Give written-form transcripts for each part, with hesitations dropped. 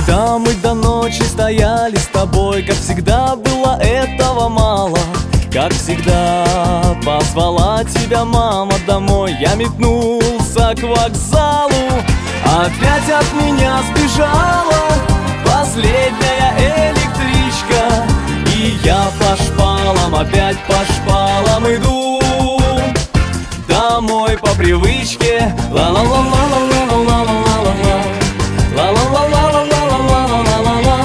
Когда мы до ночи стояли с тобой, как всегда было этого мало. Как всегда позвала тебя мама домой, я метнулся к вокзалу. Опять от меня сбежала последняя электричка, и я по шпалам, опять по шпалам иду домой по привычке. Ла-ла-ла-ла-ла-ла-ла-ла-ла-ла, ла-ла-ла-ла-ла-ла-ла-ла-ла,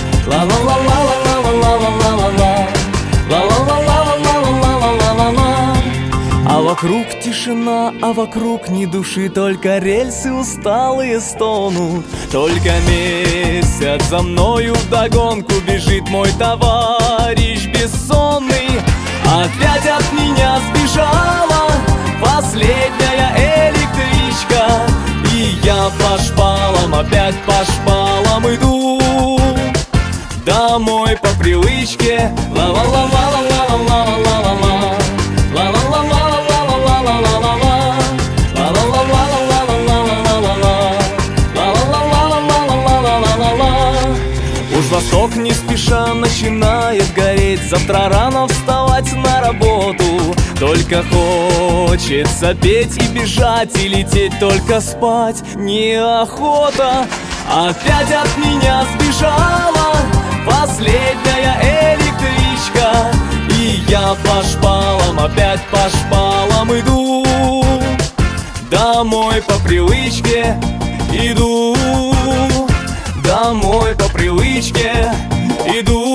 ла-ла-ла-ла-ла-ла-ла-ла-ла. А вокруг тишина, а вокруг ни души, только рельсы усталые стонут. Только месяц за мною вдогонку бежит мой товарищ бессонный. Опять от меня сбежала последняя электричка, и я по шпалам, опять по шпалам иду домой по привычке. Ла-ла-ла-ла-ла-ла-ла-ла-ла-ла, уж восток не спеша начинает гореть, завтра рано вставать на работу. Только хочется петь и бежать, и лететь, только спать неохота. Опять от меня сбежала последняя электричка, и я по шпалам, опять по шпалам иду домой по привычке. Иду домой по привычке, иду